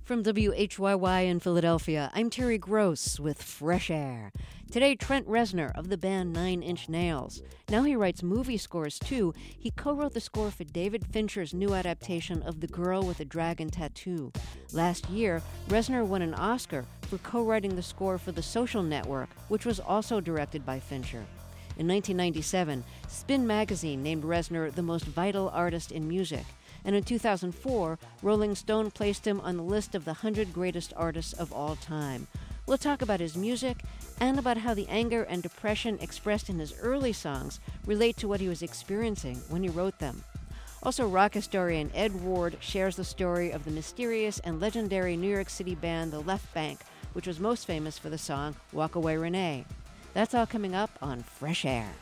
From WHYY in Philadelphia, I'm Terry Gross with Fresh Air. Today, Trent Reznor of the band Nine Inch Nails. Now he writes movie scores too. He co-wrote the score for David Fincher's new adaptation of The Girl with the Dragon Tattoo. Last year, Reznor won an Oscar for co-writing the score for The Social Network, which was also directed by Fincher. In 1997, Spin magazine named Reznor the most vital artist in music. And in 2004, Rolling Stone placed him on the list of the 100 greatest artists of all time. We'll talk about his music and about how the anger and depression expressed in his early songs relate to what he was experiencing when he wrote them. Also, rock historian Ed Ward shares the story of the mysterious and legendary New York City band The Left Bank, which was most famous for the song Walk Away Renee. That's all coming up on Fresh Air.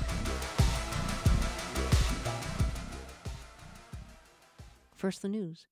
First, the news.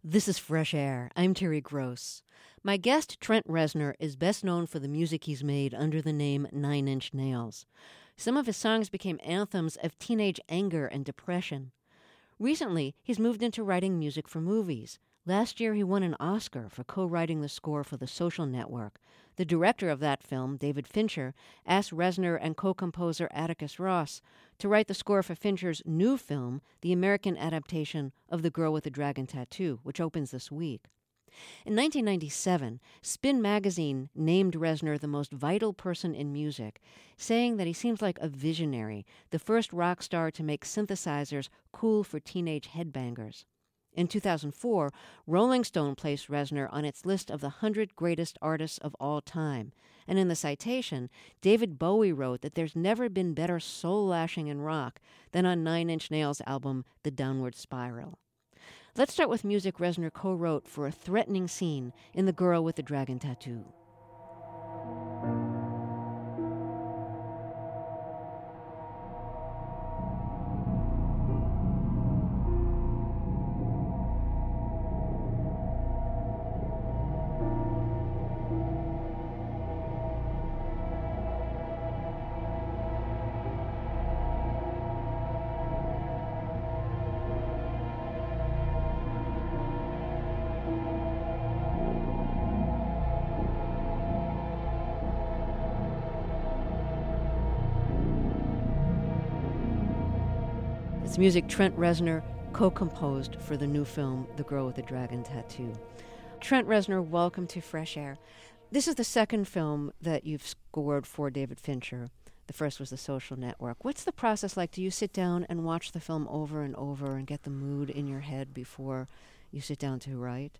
This is Fresh Air. I'm Terry Gross. My guest, Trent Reznor, is best known for the music he's made under the name Nine Inch Nails. Some of his songs became anthems of teenage anger and depression. Recently, he's moved into writing music for movies. Last year, he won an Oscar for co-writing the score for The Social Network. The director of that film, David Fincher, asked Reznor and co-composer Atticus Ross to write the score for Fincher's new film, the American adaptation of The Girl with the Dragon Tattoo, which opens this week. In 1997, Spin magazine named Reznor the most vital person in music, saying that he seems like a visionary, the first rock star to make synthesizers cool for teenage headbangers. In 2004, Rolling Stone placed Reznor on its list of the 100 greatest artists of all time. And in the citation, David Bowie wrote that there's never been better soul-lashing in rock than on Nine Inch Nails' album The Downward Spiral. Let's start with music Reznor co-wrote for a threatening scene in The Girl with the Dragon Tattoo. It's music Trent Reznor co-composed for the new film, The Girl with the Dragon Tattoo. Trent Reznor, welcome to Fresh Air. This is the second film that you've scored for David Fincher. The first was The Social Network. What's the process like? Do you sit down and watch the film over and over and get the mood in your head before you sit down to write?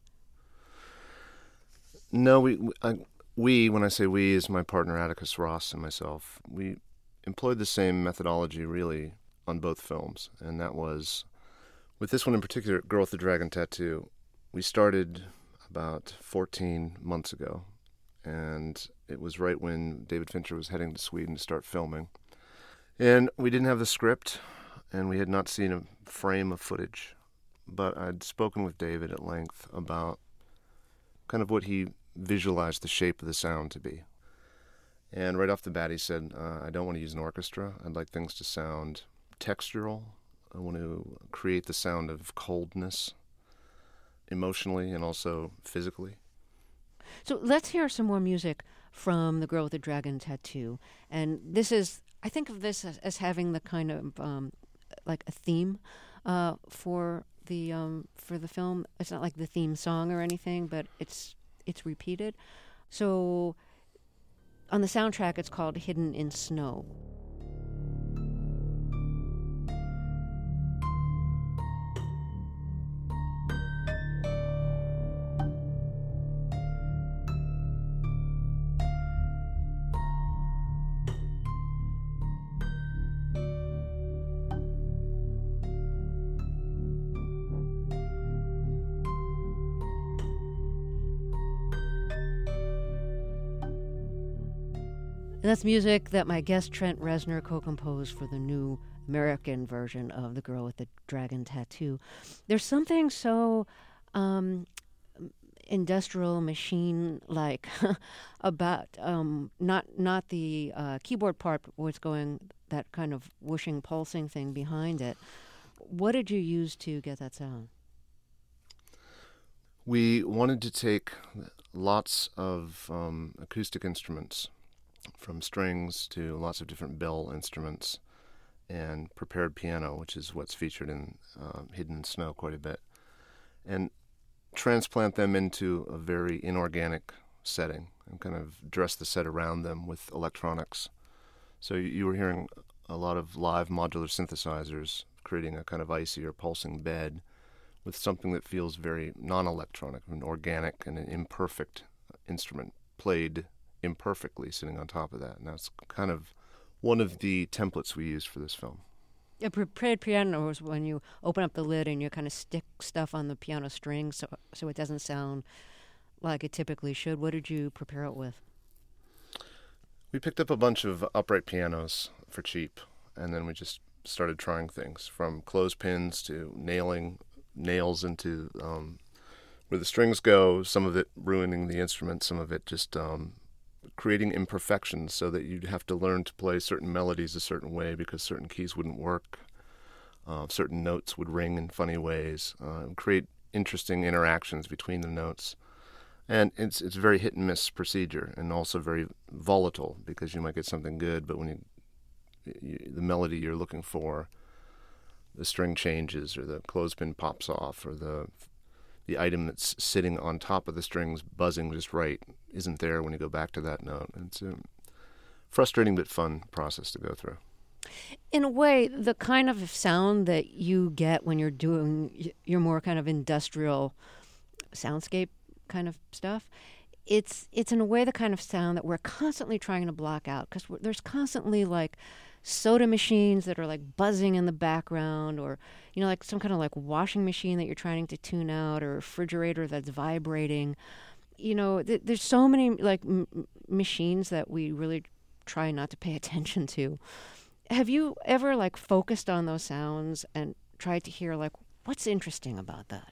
No, when I say we, is my partner Atticus Ross and myself. We employed the same methodology, really, on both films, and that was, with this one in particular, Girl with the Dragon Tattoo, we started about 14 months ago, and it was right when David Fincher was heading to Sweden to start filming. And we didn't have the script, and we had not seen a frame of footage, but I'd spoken with David at length about kind of what he visualized the shape of the sound to be. And right off the bat he said, I don't want to use an orchestra. I'd like things to sound textural. I want to create the sound of coldness emotionally and also physically. So let's hear some more music from The Girl with the Dragon Tattoo. And this is, I think of this as having the kind of like a theme for the film. It's not like the theme song or anything, but it's repeated. So on the soundtrack, it's called Hidden in Snow. And that's music that my guest Trent Reznor co-composed for the new American version of The Girl with the Dragon Tattoo. There's something so industrial machine-like about not the keyboard part, but what's going, that kind of whooshing, pulsing thing behind it. What did you use to get that sound? We wanted to take lots of acoustic instruments, from strings to lots of different bell instruments, and prepared piano, which is what's featured in Hidden in Snow quite a bit, and transplant them into a very inorganic setting and kind of dress the set around them with electronics. So you were hearing a lot of live modular synthesizers creating a kind of icy or pulsing bed with something that feels very non-electronic, an organic and an imperfect instrument played imperfectly sitting on top of that. And that's kind of one of the templates we used for this film. A prepared piano is when you open up the lid and you kind of stick stuff on the piano strings so it doesn't sound like it typically should. What did you prepare it with? We picked up a bunch of upright pianos for cheap, and then we just started trying things, from clothespins to nailing nails into where the strings go, some of it ruining the instrument, some of it just creating imperfections so that you'd have to learn to play certain melodies a certain way because certain keys wouldn't work. Certain notes would ring in funny ways, create interesting interactions between the notes. And it's a very hit and miss procedure, and also very volatile because you might get something good, but when the melody you're looking for, the string changes, or the clothespin pops off, or the item that's sitting on top of the strings buzzing just right isn't there when you go back to that note. It's a frustrating but fun process to go through. In a way, the kind of sound that you get when you're doing your more kind of industrial soundscape kind of stuff, it's in a way the kind of sound that we're constantly trying to block out, because there's constantly like soda machines that are like buzzing in the background, or like some kind of like washing machine that you're trying to tune out, or a refrigerator that's vibrating. There's so many like machines that we really try not to pay attention to. Have you ever like focused on those sounds and tried to hear like what's interesting about that?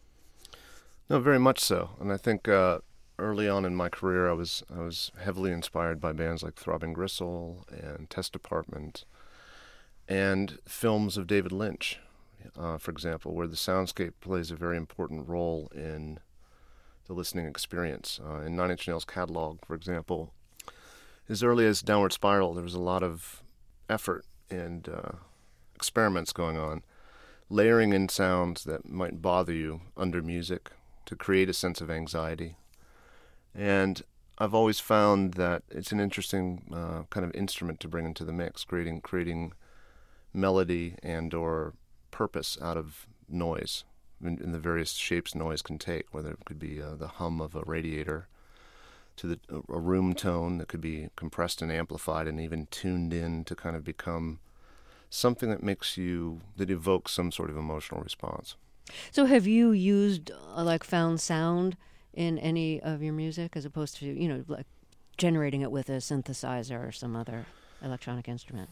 No, very much so. And I think early on in my career, I was heavily inspired by bands like Throbbing Gristle and Test Department, and films of David Lynch, for example, where the soundscape plays a very important role in the listening experience. In Nine Inch Nails' catalog, for example, as early as Downward Spiral, there was a lot of effort and experiments going on, layering in sounds that might bother you under music to create a sense of anxiety. And I've always found that it's an interesting kind of instrument to bring into the mix, creating melody and or purpose out of noise in the various shapes noise can take, whether it could be the hum of a radiator, to a room tone that could be compressed and amplified and even tuned in to kind of become something that evokes some sort of emotional response. So have you used like found sound in any of your music, as opposed to, like generating it with a synthesizer or some other electronic instrument?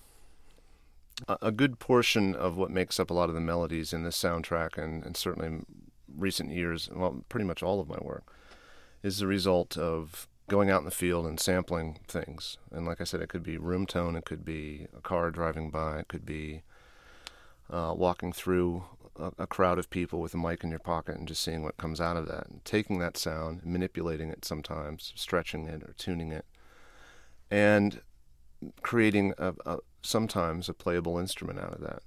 A good portion of what makes up a lot of the melodies in this soundtrack, and certainly in recent years, well, pretty much all of my work, is the result of going out in the field and sampling things. And like I said, it could be room tone, it could be a car driving by, it could be walking through a crowd of people with a mic in your pocket and just seeing what comes out of that. And taking that sound, manipulating it sometimes, stretching it or tuning it, and creating sometimes a playable instrument out of that.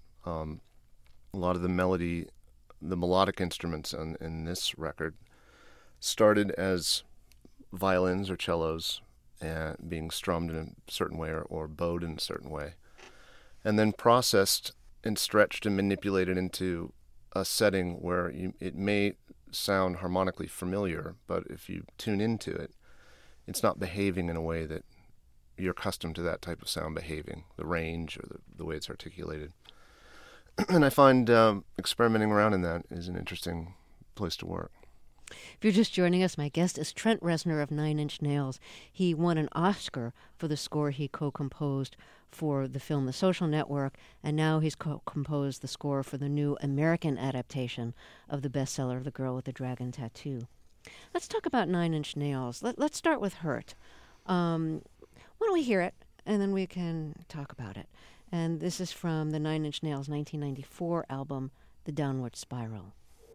A lot of the melodic instruments in this record started as violins or cellos being strummed in a certain way or bowed in a certain way, and then processed and stretched and manipulated into a setting where it may sound harmonically familiar, but if you tune into it, it's not behaving in a way that you're accustomed to that type of sound behaving, the range or the way it's articulated. And I find experimenting around in that is an interesting place to work. If you're just joining us, my guest is Trent Reznor of Nine Inch Nails. He won an Oscar for the score he co-composed for the film The Social Network, and now he's co-composed the score for the new American adaptation of the bestseller The Girl with the Dragon Tattoo. Let's talk about Nine Inch Nails. Let's start with Hurt. Why don't we hear it, and then we can talk about it. And this is from the Nine Inch Nails 1994 album, The Downward Spiral.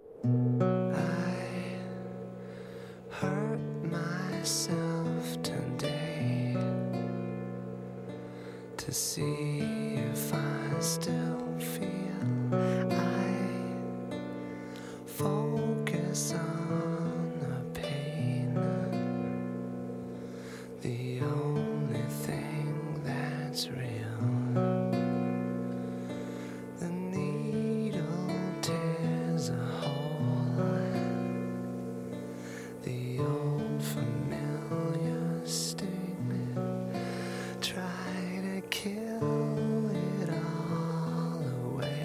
I hurt myself today to see if I still feel. I focus on the pain, the only thing that's real. The needle tears a hole, the old familiar sting, try to kill it all away.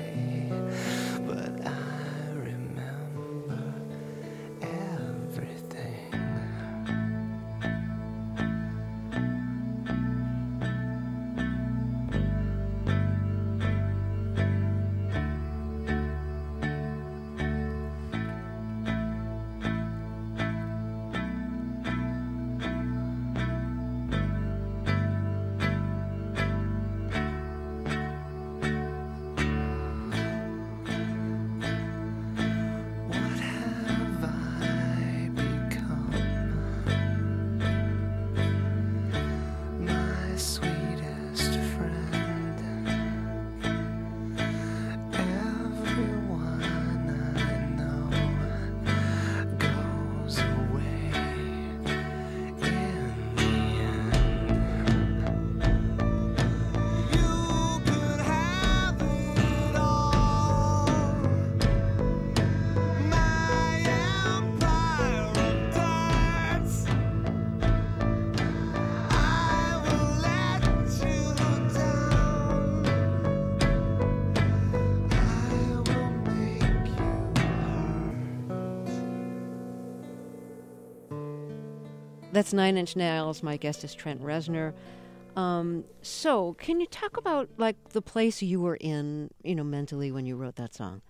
That's Nine Inch Nails. My guest is Trent Reznor. So, can you talk about like the place you were in, mentally when you wrote that song?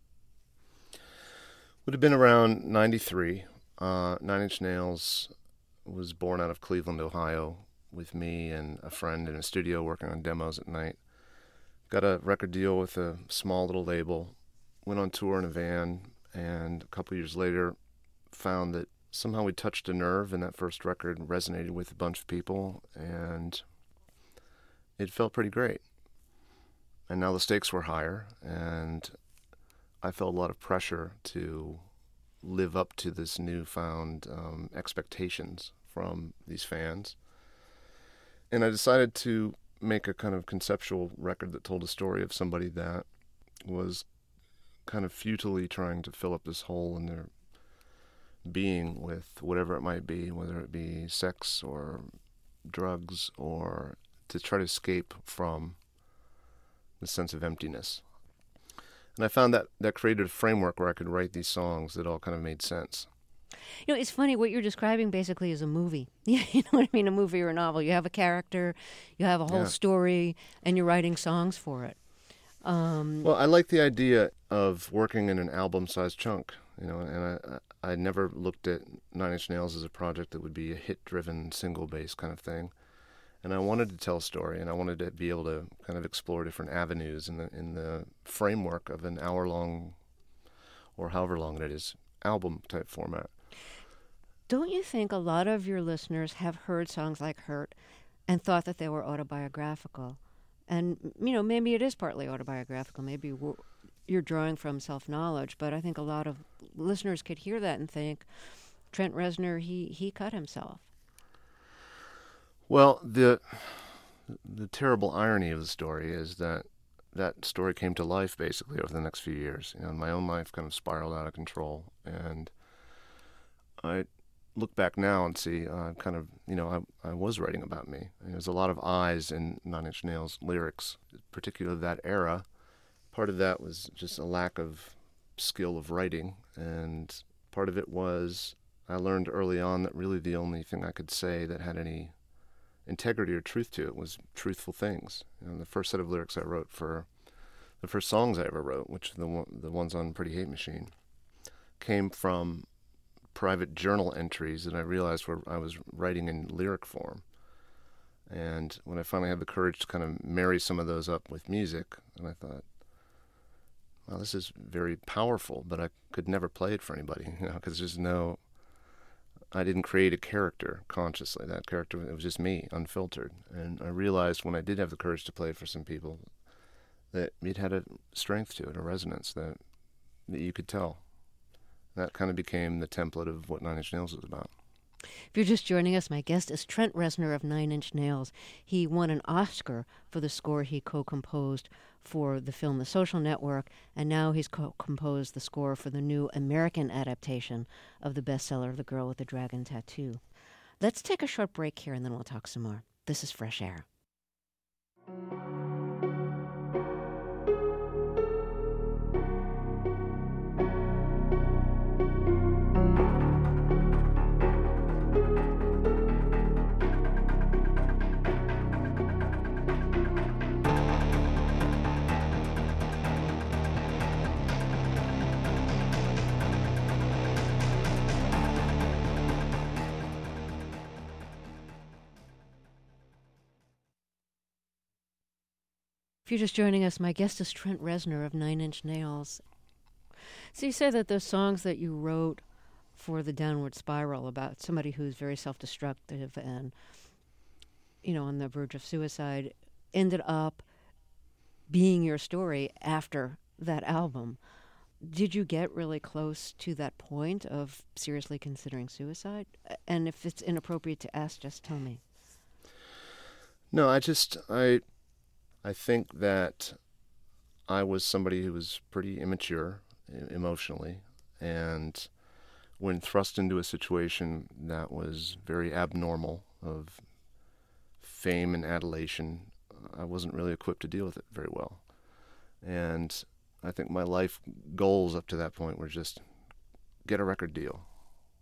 Would have been around 93. Nine Inch Nails was born out of Cleveland, Ohio, with me and a friend in a studio working on demos at night. Got a record deal with a small little label, went on tour in a van, and a couple years later found that somehow we touched a nerve, and that first record resonated with a bunch of people, and it felt pretty great. And now the stakes were higher, and I felt a lot of pressure to live up to this newfound expectations from these fans. And I decided to make a kind of conceptual record that told a story of somebody that was kind of futilely trying to fill up this hole in their being with whatever it might be, whether it be sex or drugs, or to try to escape from the sense of emptiness. And I found that created a framework where I could write these songs that all kind of made sense. It's funny, what you're describing basically is a movie. You know what I mean? A movie or a novel. You have a character, you have a whole story, and you're writing songs for it. Well, I like the idea of working in an album-sized chunk, and I never looked at Nine Inch Nails as a project that would be a hit-driven, single-based kind of thing. And I wanted to tell a story, and I wanted to be able to kind of explore different avenues in the framework of an hour-long, or however long it is, album-type format. Don't you think a lot of your listeners have heard songs like Hurt and thought that they were autobiographical? And, maybe it is partly autobiographical. Maybe you're drawing from self-knowledge, but I think a lot of listeners could hear that and think, Trent Reznor, he cut himself. Well, the terrible irony of the story is that story came to life basically over the next few years. My own life kind of spiraled out of control, and I look back now and see I was writing about me. There's a lot of eyes in Nine Inch Nails lyrics, particularly that era. Part of that was just a lack of skill of writing, and part of it was I learned early on that really the only thing I could say that had any integrity or truth to it was truthful things. The first set of lyrics I wrote for the first songs I ever wrote, which the ones on Pretty Hate Machine, came from private journal entries that I realized I was writing in lyric form. And when I finally had the courage to kind of marry some of those up with music, and I thought, well, this is very powerful, but I could never play it for anybody, because I didn't create a character consciously. That character, it was just me, unfiltered. And I realized when I did have the courage to play it for some people that it had a strength to it, a resonance that you could tell. That kind of became the template of what Nine Inch Nails was about. If you're just joining us, my guest is Trent Reznor of Nine Inch Nails. He won an Oscar for the score he co-composed for the film The Social Network, and now he's co-composed the score for the new American adaptation of the bestseller The Girl with the Dragon Tattoo. Let's take a short break here, and then we'll talk some more. This is Fresh Air. If you're just joining us, my guest is Trent Reznor of Nine Inch Nails. So you say that the songs that you wrote for the Downward Spiral about somebody who's very self-destructive and, on the verge of suicide, ended up being your story after that album. Did you get really close to that point of seriously considering suicide? And if it's inappropriate to ask, just tell me. No, I think that I was somebody who was pretty immature emotionally, and when thrust into a situation that was very abnormal of fame and adulation, I wasn't really equipped to deal with it very well. And I think my life goals up to that point were just get a record deal,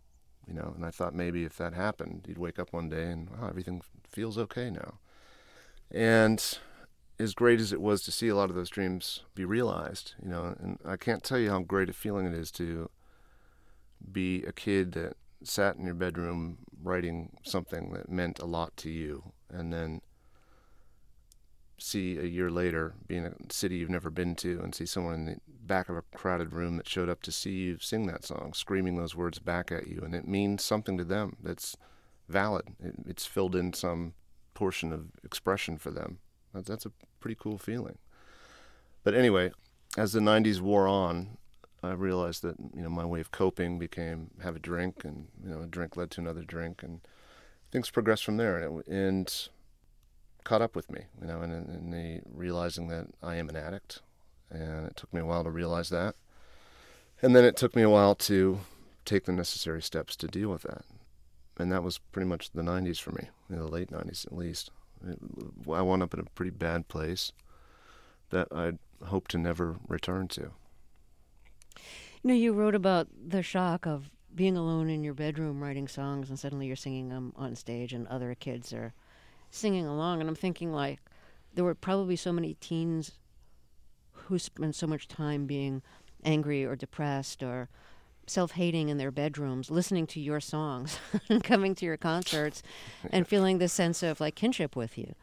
And I thought maybe if that happened, you'd wake up one day and, wow, everything feels okay now. And as great as it was to see a lot of those dreams be realized, and I can't tell you how great a feeling it is to be a kid that sat in your bedroom writing something that meant a lot to you, and then see a year later, be in a city you've never been to, and see someone in the back of a crowded room that showed up to see you sing that song, screaming those words back at you, and it means something to them that's valid. It's filled in some portion of expression for them. That's a pretty cool feeling. But anyway, as the 90s wore on, I realized that, my way of coping became have a drink, and, a drink led to another drink, and things progressed from there, and caught up with me, and the realizing that I am an addict, and it took me a while to realize that. And then it took me a while to take the necessary steps to deal with that. And that was pretty much the 90s for me, the late 90s at least. I wound up in a pretty bad place that I'd hope to never return to. You wrote about the shock of being alone in your bedroom writing songs, and suddenly you're singing them on stage and other kids are singing along. And I'm thinking, like, there were probably so many teens who spend so much time being angry or depressed or self-hating in their bedrooms, listening to your songs and coming to your concerts and feeling this sense of, like, kinship with you.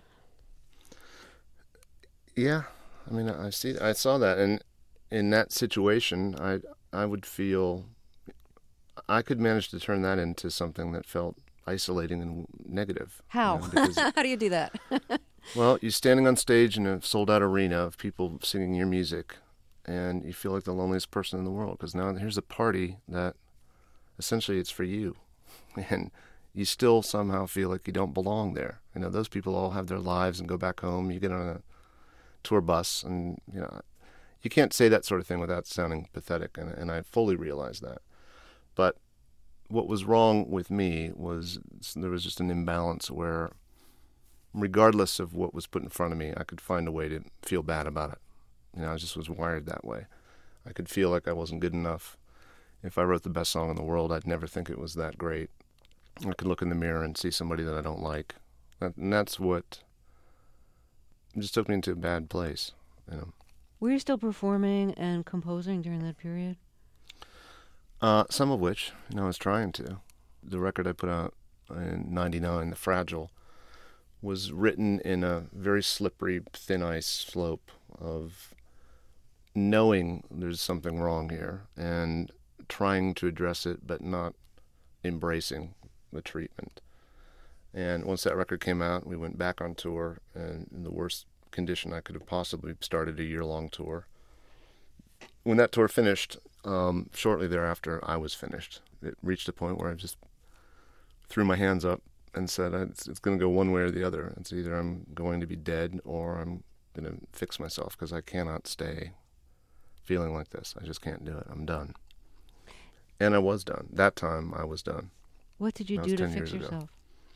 Yeah, I saw that, and in that situation, I would feel I could manage to turn that into something that felt isolating and negative. How? Because, how do you do that? Well, you're standing on stage in a sold-out arena of people singing your music, and you feel like the loneliest person in the world, because now here's a party that essentially it's for you, and you still somehow feel like you don't belong there. Those people all have their lives and go back home. You get on a tour bus, and you can't say that sort of thing without sounding pathetic, and I fully realize that. But what was wrong with me was there was just an imbalance where, regardless of what was put in front of me, I could find a way to feel bad about it. I just was wired that way. I could feel like I wasn't good enough. If I wrote the best song in the world, I'd never think it was that great. I could look in the mirror and see somebody that I don't like. And that's what just took me into a bad place. Were you still performing and composing during that period? Some of which, I was trying to. The record I put out in '99, The Fragile, was written in a very slippery, thin ice slope of knowing there's something wrong here and trying to address it, but not embracing the treatment. And once that record came out, we went back on tour, and in the worst condition I could have possibly started a year-long tour. When that tour finished, shortly thereafter, I was finished. It reached a point where I just threw my hands up and said, it's going to go one way or the other. It's either I'm going to be dead or I'm going to fix myself, because I cannot stay feeling like this. I just can't do it. I'm done. And I was done. That time, I was done. What did you do to fix yourself?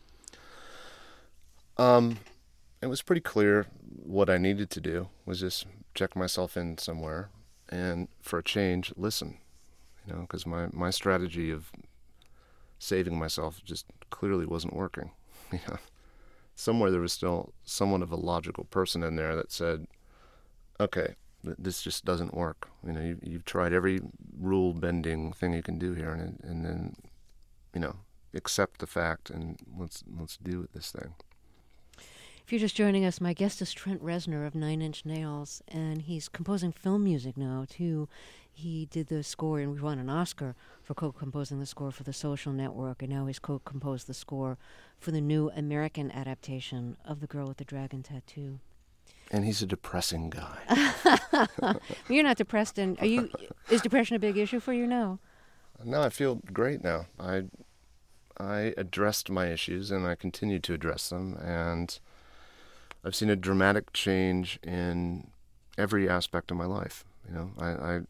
It was pretty clear what I needed to do was just check myself in somewhere and, for a change, listen. Because my strategy of saving myself just clearly wasn't working. Somewhere there was still somewhat of a logical person in there that said, okay, this just doesn't work. You've tried every rule-bending thing you can do here, and then, accept the fact, and let's do this thing. If you're just joining us, my guest is Trent Reznor of Nine Inch Nails, and he's composing film music now, too. He did the score, and we won an Oscar for co-composing the score for The Social Network, and now he's co-composed the score for the new American adaptation of The Girl with the Dragon Tattoo. And he's a depressing guy. You're not depressed, and is depression a big issue for you now? No, I feel great now. I addressed my issues, and I continue to address them, and I've seen a dramatic change in every aspect of my life. I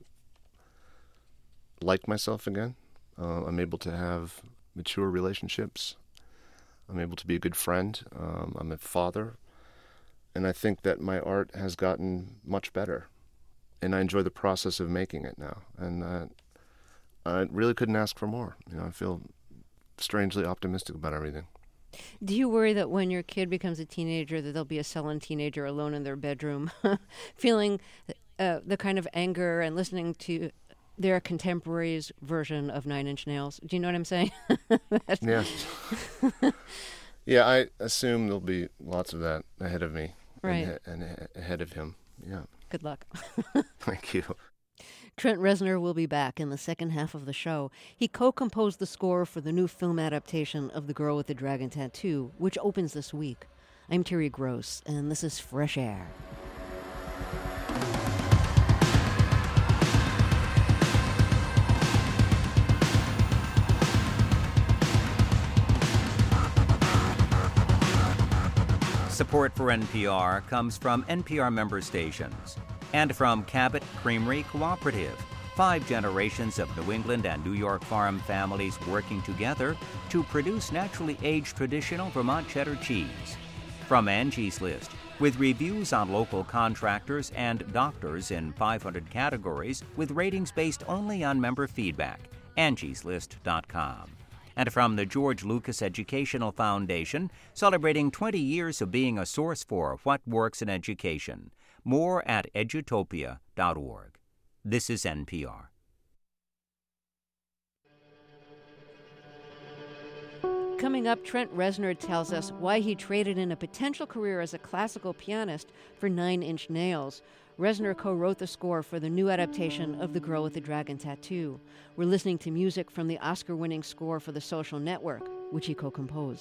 like myself again. I'm able to have mature relationships. I'm able to be a good friend. I'm a father. And I think that my art has gotten much better. And I enjoy the process of making it now. And I really couldn't ask for more. I feel strangely optimistic about everything. Do you worry that when your kid becomes a teenager that they'll be a sullen teenager alone in their bedroom, feeling the kind of anger and listening to their contemporaries' version of Nine Inch Nails? Do you know what I'm saying? Yes. Yeah, I assume there'll be lots of that ahead of me. Right. And ahead of him. Yeah. Good luck. Thank you. Trent Reznor will be back in the second half of the show. He co-composed the score for the new film adaptation of The Girl with the Dragon Tattoo, which opens this week. I'm Terry Gross, and this is Fresh Air. Support for NPR comes from NPR member stations and from Cabot Creamery Cooperative, 5 generations of New England and New York farm families working together to produce naturally aged traditional Vermont cheddar cheese. From Angie's List, with reviews on local contractors and doctors in 500 categories with ratings based only on member feedback, angieslist.com. And from the George Lucas Educational Foundation, celebrating 20 years of being a source for what works in education. More at edutopia.org. This is NPR. Coming up, Trent Reznor tells us why he traded in a potential career as a classical pianist for Nine Inch Nails. Reznor co-wrote the score for the new adaptation of The Girl with the Dragon Tattoo. We're listening to music from the Oscar-winning score for The Social Network, which he co-composed.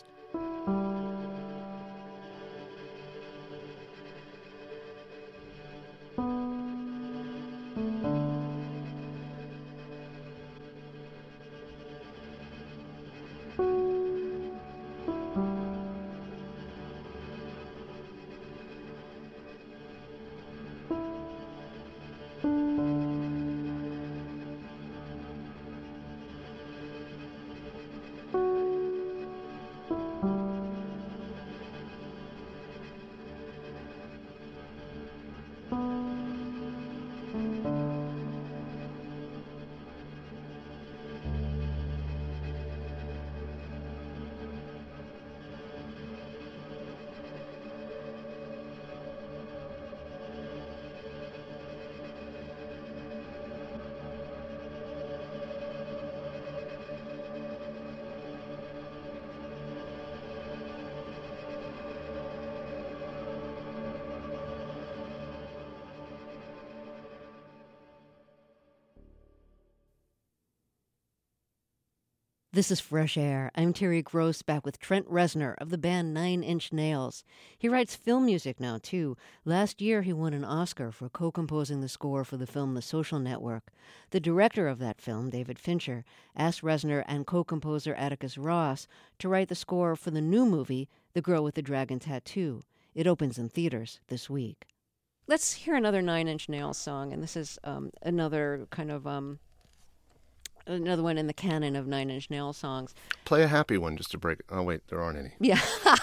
This is Fresh Air. I'm Terry Gross, back with Trent Reznor of the band Nine Inch Nails. He writes film music now, too. Last year, he won an Oscar for co-composing the score for the film The Social Network. The director of that film, David Fincher, asked Reznor and co-composer Atticus Ross to write the score for the new movie, The Girl with the Dragon Tattoo. It opens in theaters this week. Let's hear another Nine Inch Nails song, and this is another kind of... another one in the canon of Nine Inch Nails songs. Play a happy one just to break. Oh, wait, there aren't any. Yeah.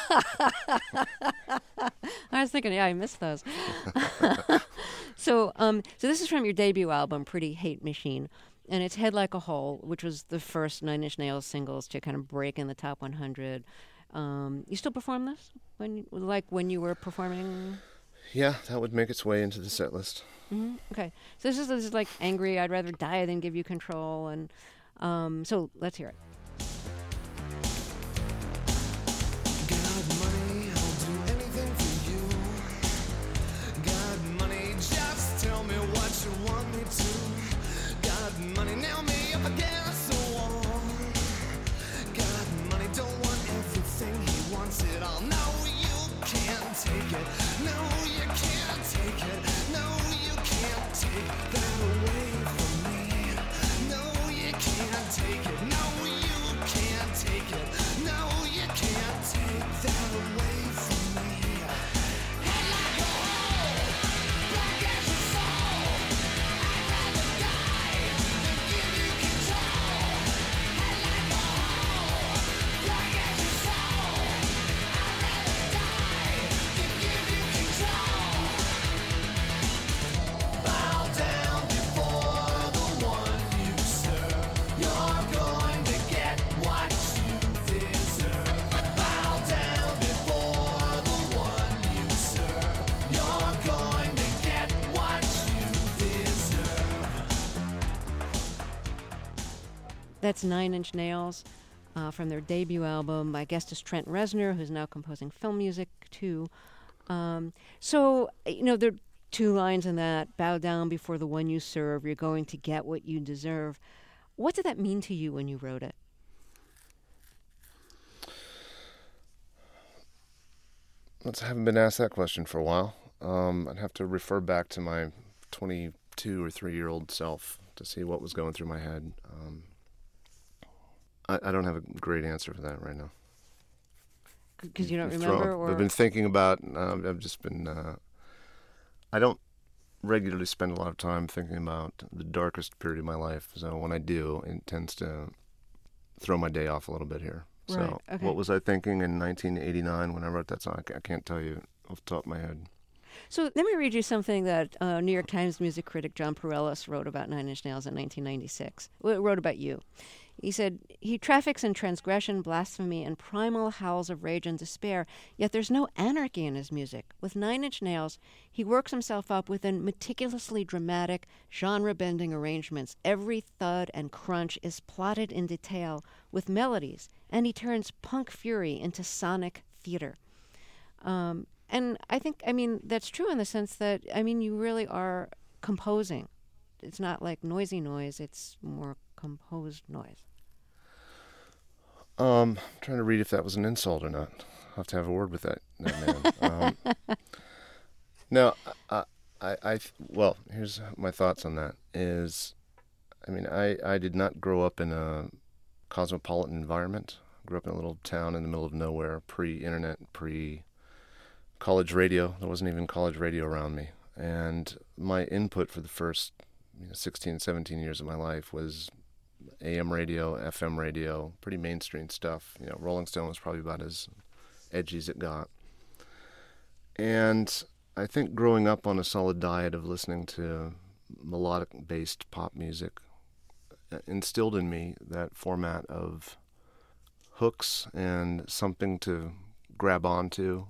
I was thinking, yeah, I missed those. So this is from your debut album, Pretty Hate Machine, and it's Head Like a Hole, which was the first Nine Inch Nails singles to kind of break in the top 100. You still perform this when you were performing? Yeah, that would make its way into the set list. Mm-hmm. Okay, so this is like angry. I'd rather die than give you control, and so let's hear it. Got money, I'll do anything for you. Got money, just tell me what you want me to. Got money, nail me up against the wall. Got money, don't want everything, he wants it all. No, you can't take it. No, you can't take it. No, you can't take that away from me. No, you can't take it. No, you That's Nine Inch Nails from their debut album. My guest is Trent Reznor, who's now composing film music too. So, there are two lines in that: bow down before the one you serve, you're going to get what you deserve. What did that mean to you when you wrote it? I haven't been asked that question for a while. I'd have to refer back to my 22 or 3-year-old self to see what was going through my head. I don't have a great answer for that right now. Because you don't remember? Or? I've been thinking about, I've just been, I don't regularly spend a lot of time thinking about the darkest period of my life. So when I do, it tends to throw my day off a little bit here. So Right, okay. What was I thinking in 1989 when I wrote that song? I can't tell you off the top of my head. So let me read you something that New York Times music critic John Pareles wrote about Nine Inch Nails in 1996. Well, wrote about you. He said, he traffics in transgression, blasphemy, and primal howls of rage and despair, yet there's no anarchy in his music. With Nine Inch Nails, he works himself up within meticulously dramatic, genre-bending arrangements. Every thud and crunch is plotted in detail with melodies, and he turns punk fury into sonic theater. And I think, that's true in the sense that, you really are composing. It's not like noisy noise, it's more composed noise. I'm trying to read if that was an insult or not. I'll have to have a word with that man. No, well, here's my thoughts on that is, I did not grow up in a cosmopolitan environment. I grew up in a little town in the middle of nowhere, pre-internet, pre-college radio. There wasn't even college radio around me. And my input for the first 16, 17 years of my life was AM radio, FM radio, pretty mainstream stuff. Rolling Stone was probably about as edgy as it got. And I think growing up on a solid diet of listening to melodic-based pop music instilled in me that format of hooks and something to grab onto.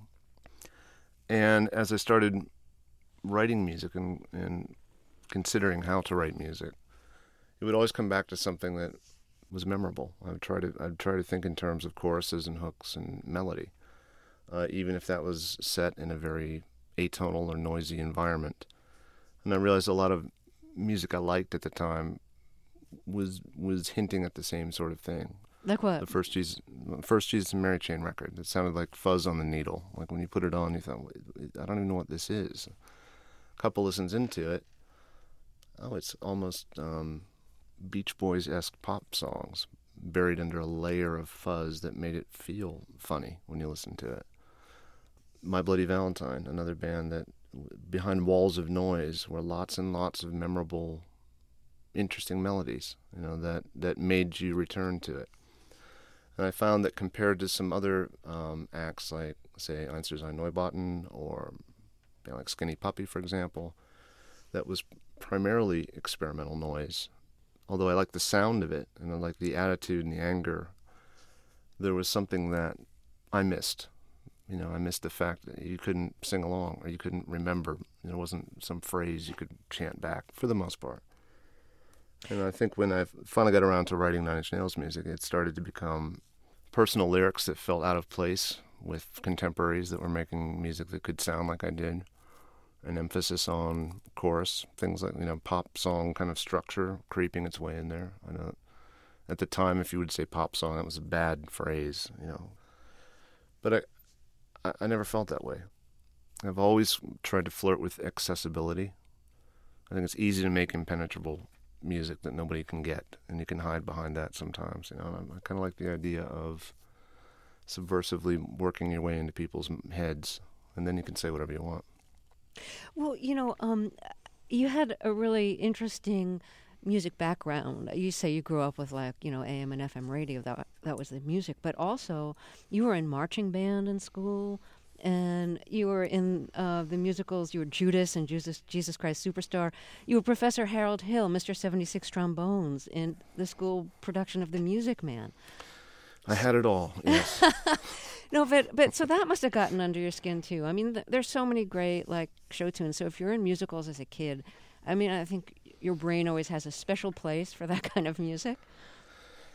And as I started writing music and considering how to write music, it would always come back to something that was memorable. I'd try to think in terms of choruses and hooks and melody, even if that was set in a very atonal or noisy environment. And I realized a lot of music I liked at the time was hinting at the same sort of thing. Like what? The first Jesus and Mary Chain record. It sounded like fuzz on the needle. Like when you put it on, you thought, I don't even know what this is. A couple listens into it, it's almost Beach Boys-esque pop songs buried under a layer of fuzz that made it feel funny when you listen to it. My Bloody Valentine, another band that behind walls of noise were lots and lots of memorable, interesting melodies, that made you return to it. And I found that compared to some other acts like, say, Einstürzende Neubauten or a band like Skinny Puppy, for example, that was primarily experimental noise. Although I liked the sound of it and I liked the attitude and the anger, there was something that I missed. I missed the fact that you couldn't sing along or you couldn't remember. There wasn't some phrase you could chant back for the most part. And I think when I finally got around to writing Nine Inch Nails music, it started to become personal lyrics that felt out of place with contemporaries that were making music that could sound like I did. An emphasis on chorus, things like, pop song kind of structure creeping its way in there. I know at the time, if you would say pop song, that was a bad phrase, But I never felt that way. I've always tried to flirt with accessibility. I think it's easy to make impenetrable music that nobody can get, and you can hide behind that sometimes. I kind of like the idea of subversively working your way into people's heads, and then you can say whatever you want. Well, you had a really interesting music background. You say you grew up with AM and FM radio. That was the music, but also you were in marching band in school, and you were in the musicals. You were Judas and Jesus Christ Superstar. You were Professor Harold Hill, Mr. 76 Trombones, in the school production of The Music Man. I had it all, yes. No, but so that must have gotten under your skin too. There's so many great show tunes. So if you're in musicals as a kid, I think your brain always has a special place for that kind of music.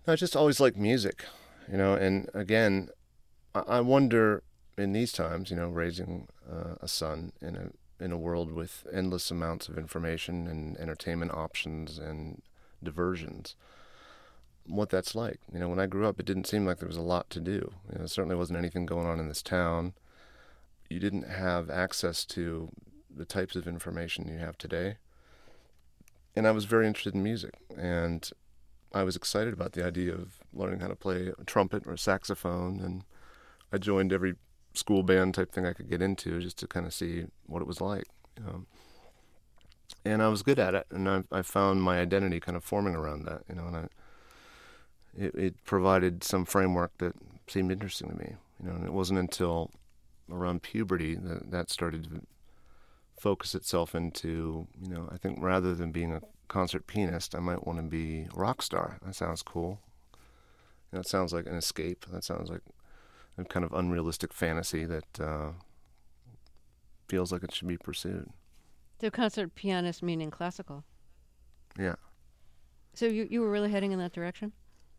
I just always liked music, and again, I wonder in these times, raising a son in a world with endless amounts of information and entertainment options and diversions, what that's like. When I grew up, it didn't seem like there was a lot to do. There certainly wasn't anything going on in this town. You didn't have access to the types of information you have today. And I was very interested in music, and I was excited about the idea of learning how to play a trumpet or a saxophone, and I joined every school band type thing I could get into just to kind of see what it was like. And I was good at it, and I found my identity kind of forming around that, and it provided some framework that seemed interesting to me, and it wasn't until around puberty that started to focus itself into, I think rather than being a concert pianist, I might want to be a rock star. That sounds cool. That sounds like an escape. That sounds like a kind of unrealistic fantasy that feels like it should be pursued. So concert pianist meaning classical. Yeah. So you were really heading in that direction?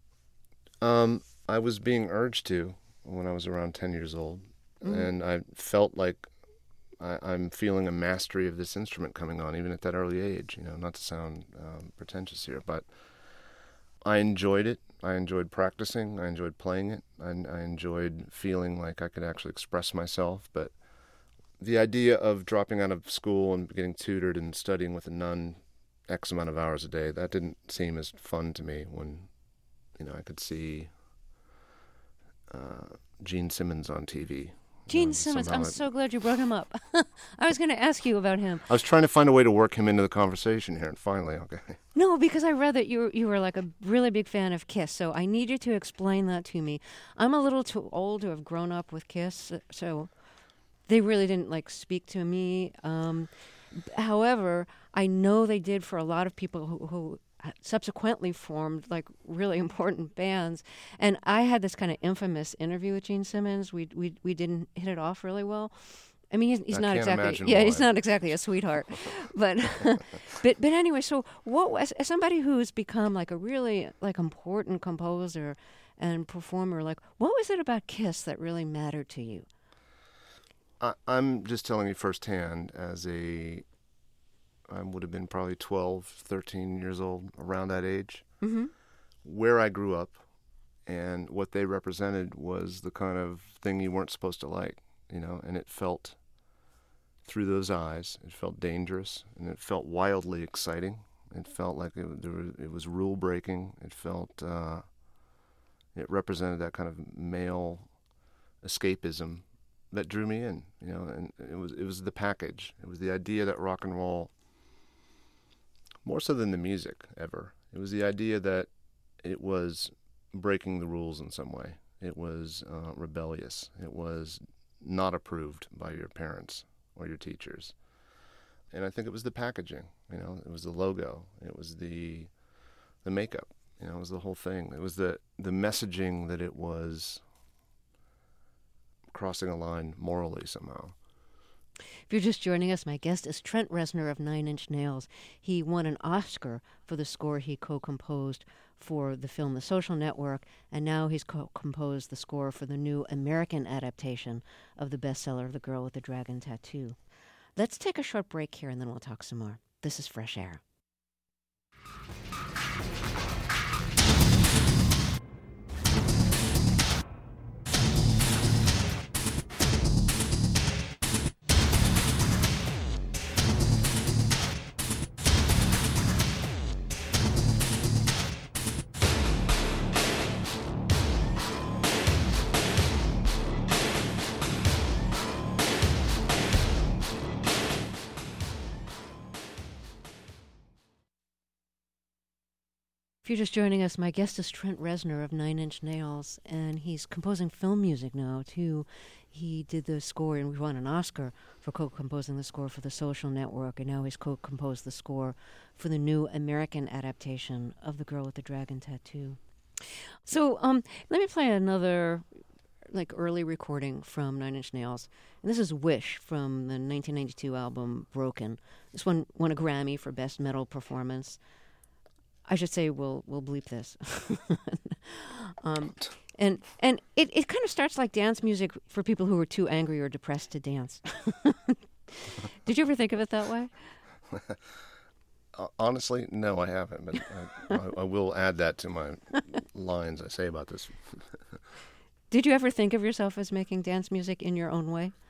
I was being urged to when I was around 10 years old, and I felt like I'm feeling a mastery of this instrument coming on, even at that early age, not to sound pretentious here, but I enjoyed it. I enjoyed practicing. I enjoyed playing it. I enjoyed feeling like I could actually express myself. But the idea of dropping out of school and getting tutored and studying with a nun X amount of hours a day, that didn't seem as fun to me when, I could see Gene Simmons on TV. Gene Simmons, I'm so glad you brought him up. I was going to ask you about him. I was trying to find a way to work him into the conversation here, and finally, okay. No, because I read that you were like a really big fan of Kiss, so I need you to explain that to me. I'm a little too old to have grown up with Kiss, so they really didn't speak to me. However, I know they did for a lot of people who subsequently formed really important bands, and I had this kind of infamous interview with Gene Simmons. We didn't hit it off really well. I mean, he's not exactly he's not exactly a sweetheart, but but anyway. So what, as somebody who's become a really important composer and performer, what was it about Kiss that really mattered to you? I'm just telling you firsthand, I would have been probably 12, 13 years old, around that age. Mm-hmm. Where I grew up and what they represented was the kind of thing you weren't supposed to like, and it felt, through those eyes, it felt dangerous, and it felt wildly exciting. It felt like it was rule-breaking. It felt, it represented that kind of male escapism that drew me in, and it was the package. It was the idea that rock and roll, more so than the music ever, it was the idea that it was breaking the rules in some way. It was rebellious. It was not approved by your parents or your teachers. And I think it was the packaging, it was the logo, it was the makeup, it was the whole thing. It was the messaging that it was crossing a line morally somehow. If you're just joining us, my guest is Trent Reznor of Nine Inch Nails. He won an Oscar for the score he co-composed for the film The Social Network, and now he's co-composed the score for the new American adaptation of the bestseller The Girl with the Dragon Tattoo. Let's take a short break here, and then we'll talk some more. This is Fresh Air. If you're just joining us, my guest is Trent Reznor of Nine Inch Nails, and he's composing film music now, too. He did the score, and we won an Oscar for co-composing the score for The Social Network, and now he's co-composed the score for the new American adaptation of The Girl with the Dragon Tattoo. So let me play another early recording from Nine Inch Nails. And this is Wish from the 1992 album Broken. This one won a Grammy for Best Metal Performance. I should say we'll bleep this. And it kind of starts like dance music for people who are too angry or depressed to dance. Did you ever think of it that way? Honestly, no, I haven't, but I will add that to my lines I say about this. Did you ever think of yourself as making dance music in your own way?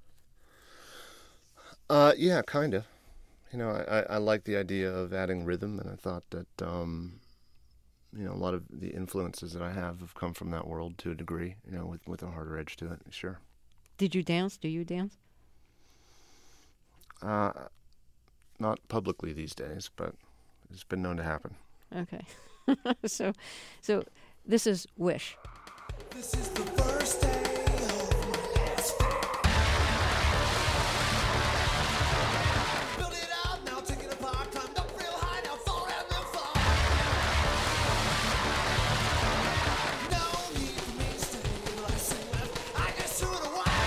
Yeah, kind of. You know, I like the idea of adding rhythm, and I thought that, a lot of the influences that I have come from that world to a degree, with a harder edge to it, sure. Did you dance? Do you dance? Not publicly these days, but it's been known to happen. Okay. So this is Wish. This is the first day of my last day. Build it up, now take it apart. Climbed up real high, now fall and real far. No need for me to stay, but I sing left, I just threw it away.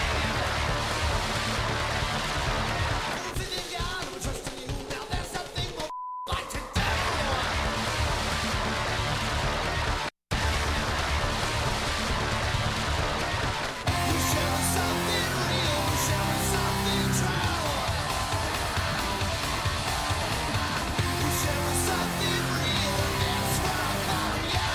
Believe in God, I'm trusting you. Now there's something more like to do. You show me something real, you show me something true. You show me something real, and that's where I found you.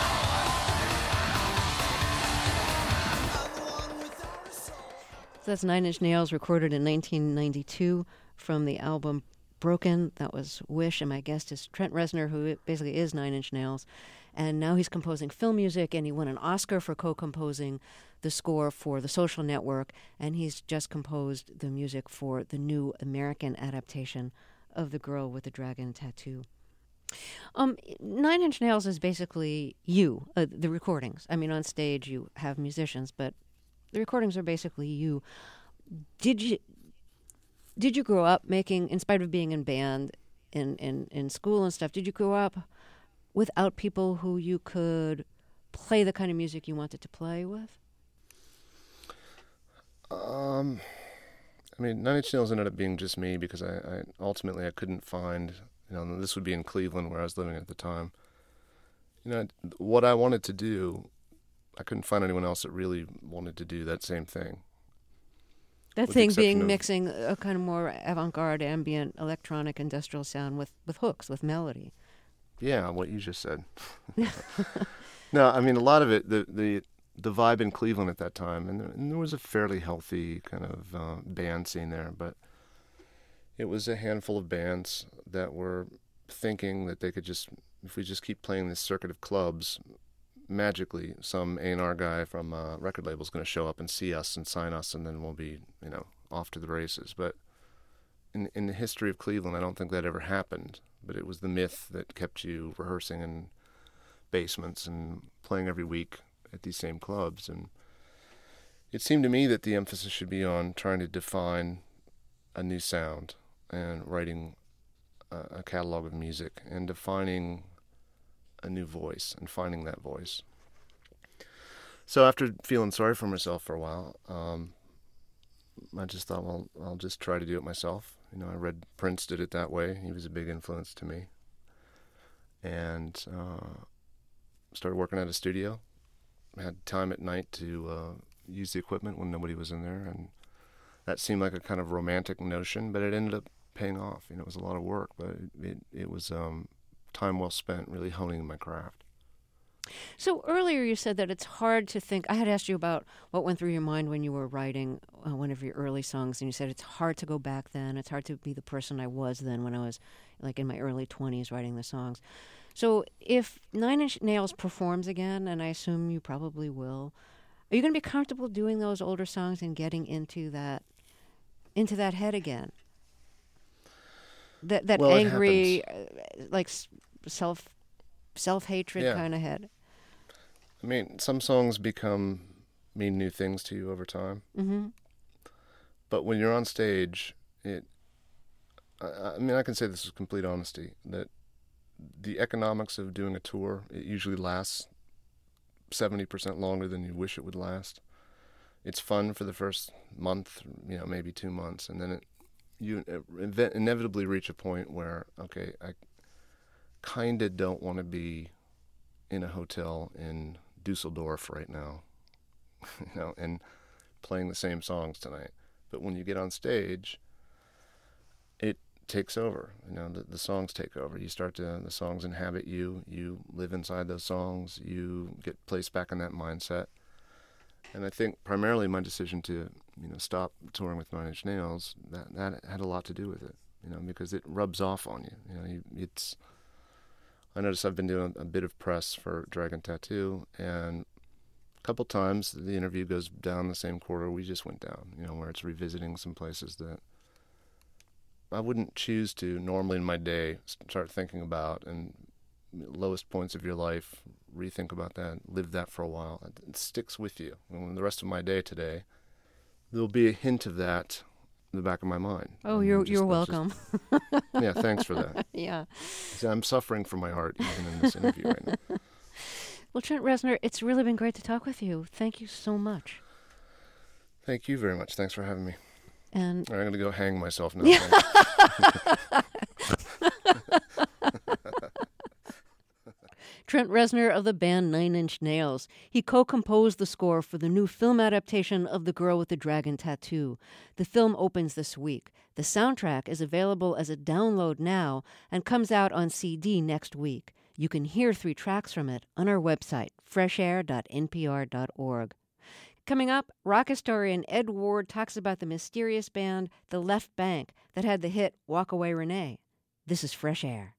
I'm the one without a soul. So that's Nine Inch Nails, recorded in 1992 from the album Broken. That was Wish, and my guest is Trent Reznor, who basically is Nine Inch Nails. And now he's composing film music, and he won an Oscar for co-composing the score for The Social Network, and he's just composed the music for the new American adaptation of The Girl with the Dragon Tattoo. Nine Inch Nails is basically you, the recordings. I mean, on stage you have musicians, but the recordings are basically you. Did you grow up making, in spite of being in band in school and stuff, did you grow up without people who you could play the kind of music you wanted to play with? I mean, Nine Inch Nails ended up being just me because I ultimately couldn't find, this would be in Cleveland where I was living at the time. What I wanted to do, I couldn't find anyone else that really wanted to do that same thing. That With the thing exception being of- mixing a kind of more avant-garde, ambient, electronic, industrial sound with hooks, with melody. Yeah, what you just said. No, I mean, a lot of it, the vibe in Cleveland at that time, and there was a fairly healthy kind of band scene there, but it was a handful of bands that were thinking that they could just, if we just keep playing this circuit of clubs, magically some A&R guy from a record label is going to show up and see us and sign us, and then we'll be, off to the races. But in the history of Cleveland, I don't think that ever happened. But it was the myth that kept you rehearsing in basements and playing every week at these same clubs. And it seemed to me that the emphasis should be on trying to define a new sound and writing a catalog of music and defining a new voice and finding that voice. So after feeling sorry for myself for a while, I just thought, well, I'll just try to do it myself. I read Prince did it that way. He was a big influence to me. And started working at a studio. Had time at night to use the equipment when nobody was in there. And that seemed like a kind of romantic notion, but it ended up paying off. It was a lot of work, but it was time well spent really honing my craft. So earlier you said that it's hard to think. I had asked you about what went through your mind when you were writing one of your early songs, and you said it's hard to go back then. It's hard to be the person I was then when I was like in my early 20s writing the songs. So if Nine Inch Nails performs again, and I assume you probably will, are you going to be comfortable doing those older songs and getting into that head again? That Well, angry, like self-hatred Yeah. kind of head. I mean, some songs mean new things to you over time. Mm-hmm. But when you're on stage, I mean, I can say this with complete honesty, that the economics of doing a tour, it usually lasts 70% longer than you wish it would last. It's fun for the first month, maybe 2 months, and then you inevitably reach a point where, okay, kind of don't want to be in a hotel in Dusseldorf right now, and playing the same songs tonight. But when you get on stage, it takes over. The songs take over. The songs inhabit you. You live inside those songs. You get placed back in that mindset. And I think primarily my decision to, stop touring with Nine Inch Nails, that had a lot to do with it, because it rubs off on you. I notice I've been doing a bit of press for Dragon Tattoo, and a couple times the interview goes down the same corridor we just went down, where it's revisiting some places that I wouldn't choose to normally in my day start thinking about, and lowest points of your life, rethink about that, live that for a while. It sticks with you. And the rest of my day today, there'll be a hint of that in the back of my mind. Oh, you're welcome. Yeah, thanks for that. Yeah. See, I'm suffering from my heart even in this interview right now. Well, Trent Reznor, it's really been great to talk with you. Thank you so much. Thank you very much. Thanks for having me. And I'm going to go hang myself now. Trent Reznor of the band Nine Inch Nails. He co-composed the score for the new film adaptation of The Girl with the Dragon Tattoo. The film opens this week. The soundtrack is available as a download now and comes out on CD next week. You can hear 3 tracks from it on our website, freshair.npr.org. Coming up, rock historian Ed Ward talks about the mysterious band The Left Bank that had the hit Walk Away Renee. This is Fresh Air.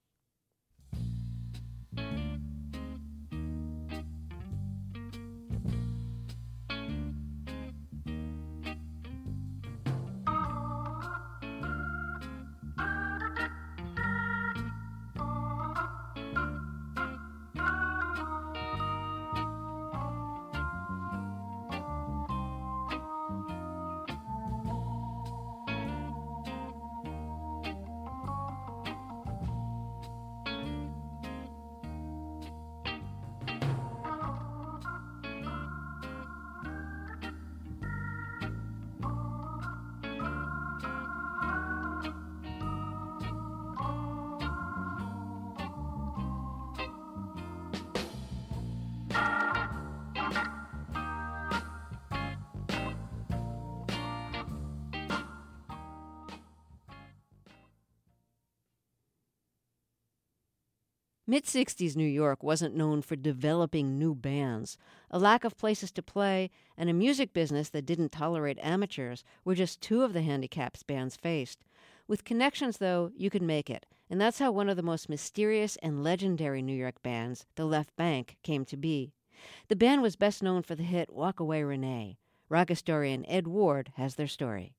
Mid-60s New York wasn't known for developing new bands. A lack of places to play and a music business that didn't tolerate amateurs were just 2 of the handicaps bands faced. With connections, though, you could make it, and that's how one of the most mysterious and legendary New York bands, The Left Bank, came to be. The band was best known for the hit Walk Away Renee. Rock historian Ed Ward has their story.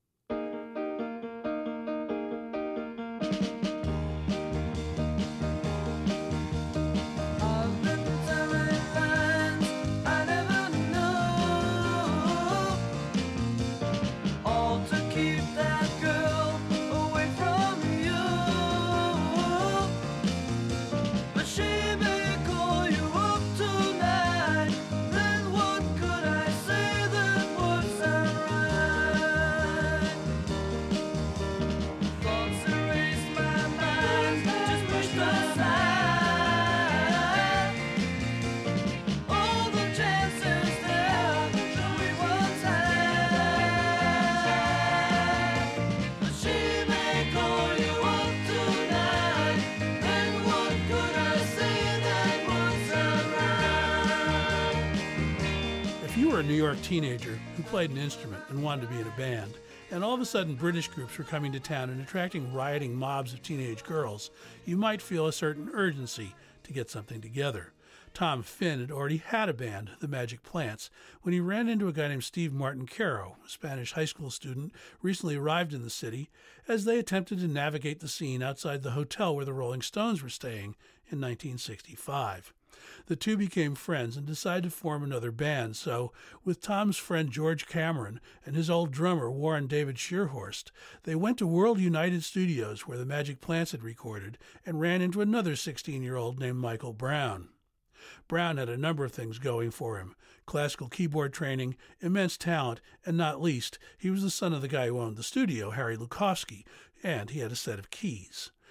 A New York teenager who played an instrument and wanted to be in a band, and all of a sudden British groups were coming to town and attracting rioting mobs of teenage girls, you might feel a certain urgency to get something together. Tom Finn had already had a band, the Magic Plants, when he ran into a guy named Steve Martin Caro, a Spanish high school student recently arrived in the city, as they attempted to navigate the scene outside the hotel where the Rolling Stones were staying in 1965. The 2 became friends and decided to form another band, so with Tom's friend George Cameron and his old drummer Warren David Shearhorst, they went to World United Studios where the Magic Plants had recorded and ran into another 16-year-old named Michael Brown. Brown had a number of things going for him: classical keyboard training, immense talent, and not least, he was the son of the guy who owned the studio, Harry Lukowski, and he had a set of keys.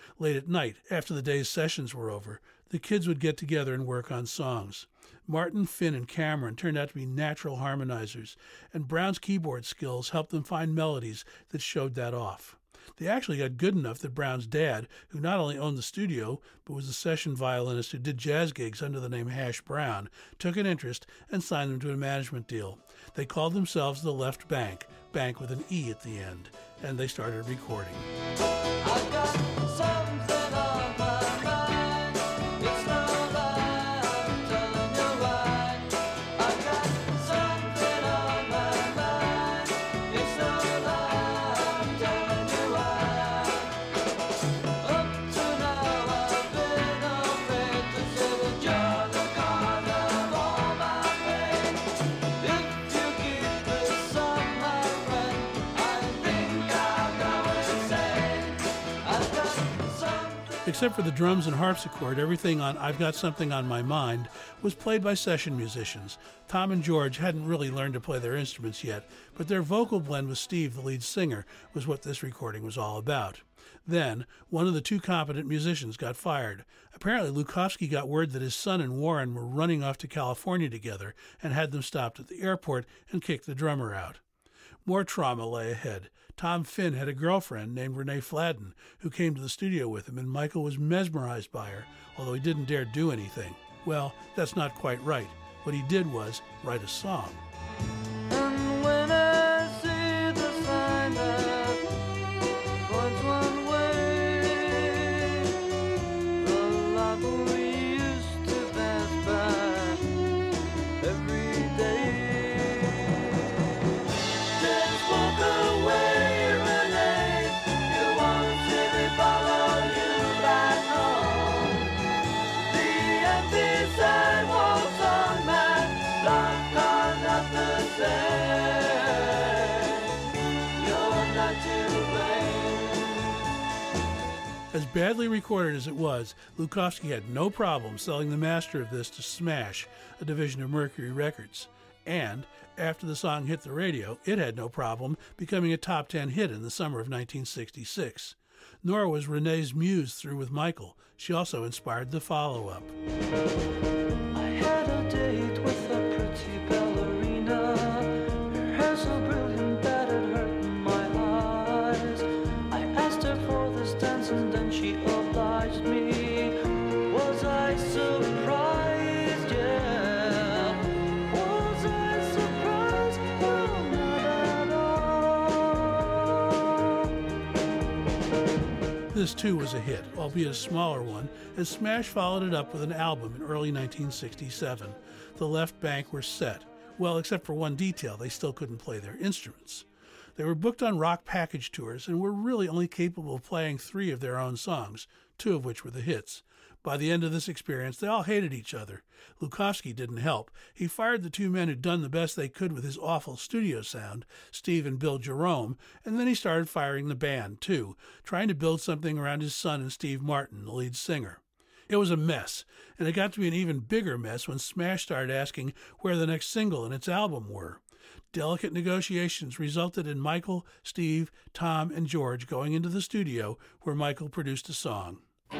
Late at night, after the day's sessions were over, the kids would get together and work on songs. Martin, Finn, and Cameron turned out to be natural harmonizers, and Brown's keyboard skills helped them find melodies that showed that off. They actually got good enough that Brown's dad, who not only owned the studio, but was a session violinist who did jazz gigs under the name Hash Brown, took an interest and signed them to a management deal. They called themselves the Left Bank, bank with an E at the end, and they started recording. I got something on my mind. It's no lie, I'm telling you why. I got something on my mind. It's no lie, I'm telling you why. Up to now I've been afraid to say that you're the cause of all my pain. If you keep this on, my friend, I think I'll go insane. I've got something. Except for the drums and harpsichord, everything on I've Got Something on My Mind was played by session musicians. Tom and George hadn't really learned to play their instruments yet, but their vocal blend with Steve, the lead singer, was what this recording was all about. Then, one of the two competent musicians got fired. Apparently, Lukowski got word that his son and Warren were running off to California together and had them stopped at the airport and kicked the drummer out. More trauma lay ahead. Tom Finn had a girlfriend named Renee Fladden who came to the studio with him, and Michael was mesmerized by her, although he didn't dare do anything. Well, that's not quite right. What he did was write a song. And when I see the sign that points one way, the life we used to pass by every day. Just walk away, Renee. You won't see me follow you back home. The empty sidewalks on my block are not the same. You're not to blame. As badly recorded as it was, Lukowski had no problem selling the master of this to Smash, a division of Mercury Records. And, after the song hit the radio, it had no problem becoming a top 10 hit in the summer of 1966. Nor was Renee's muse through with Michael. She also inspired the follow-up. I had a date with a pretty ballerina. Her hair so brilliant that it hurt my eyes. I asked her for this dance and then she obliged me. Was I surprised? Yeah. Was I surprised? Well, not at all. This too was a hit, albeit a smaller one, and Smash followed it up with an album in early 1967. The Left Bank were set. Well, except for one detail, they still couldn't play their instruments. They were booked on rock package tours and were really only capable of playing 3 of their own songs, 2 of which were the hits. By the end of this experience, they all hated each other. Lukowski didn't help. He fired the 2 men who'd done the best they could with his awful studio sound, Steve and Bill Jerome, and then he started firing the band, too, trying to build something around his son and Steve Martin, the lead singer. It was a mess, and it got to be an even bigger mess when Smash started asking where the next single and its album were. Delicate negotiations resulted in Michael, Steve, Tom, and George going into the studio where Michael produced a song.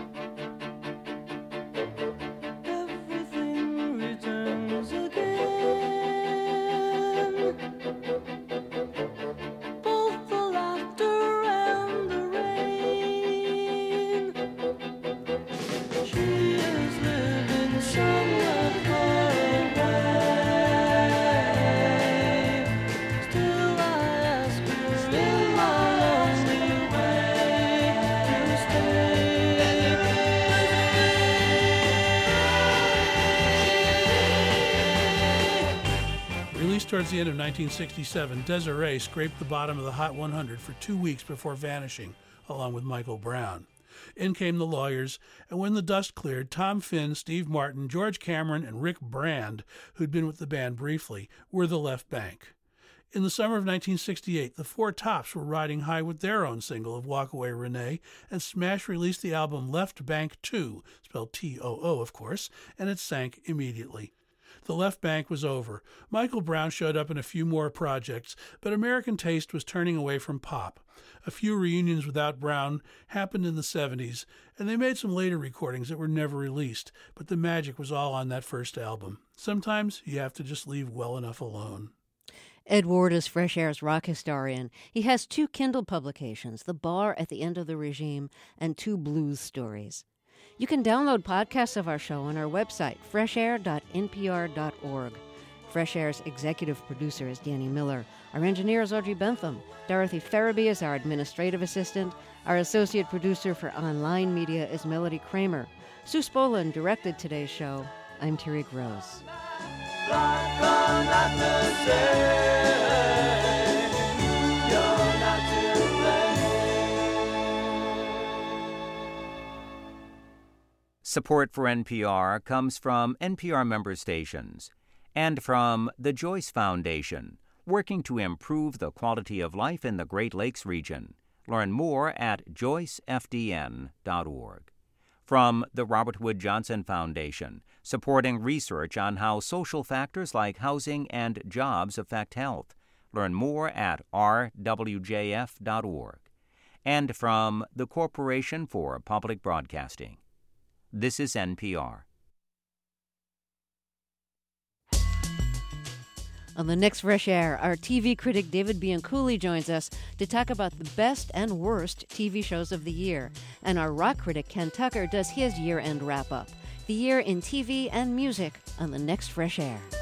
Everything returns again. Both the laughter and the rain. She is living somewhere far away. Still I ask her in my lonely way to stay. Released towards the end of 1967, Desiree scraped the bottom of the Hot 100 for 2 weeks before vanishing, along with Michael Brown. In came the lawyers, and when the dust cleared, Tom Finn, Steve Martin, George Cameron, and Rick Brand, who'd been with the band briefly, were the Left Bank. In the summer of 1968, the Four Tops were riding high with their own single of Walk Away Renee, and Smash released the album Left Bank 2, spelled T-O-O, of course, and it sank immediately. The left bank was over. Michael Brown showed up in a few more projects, but American taste was turning away from pop. A few reunions without Brown happened in the 70s, and they made some later recordings that were never released, but the magic was all on that first album. Sometimes you have to just leave well enough alone. Ed Ward is Fresh Air's rock historian. He has 2 Kindle publications, The Bar at the End of the Regime and 2 blues stories. You can download podcasts of our show on our website, freshair.npr.org. Fresh Air's executive producer is Danny Miller. Our engineer is Audrey Bentham. Dorothy Farabee is our administrative assistant. Our associate producer for online media is Melody Kramer. Sue Spolin directed today's show. I'm Terry Gross. Support for NPR comes from NPR member stations and from the Joyce Foundation, working to improve the quality of life in the Great Lakes region. Learn more at joycefdn.org. From the Robert Wood Johnson Foundation, supporting research on how social factors like housing and jobs affect health. Learn more at rwjf.org. And from the Corporation for Public Broadcasting. This is NPR. On the next Fresh Air, our TV critic David Bianculli joins us to talk about the best and worst TV shows of the year. And our rock critic Ken Tucker does his year-end wrap-up. The year in TV and music on the next Fresh Air.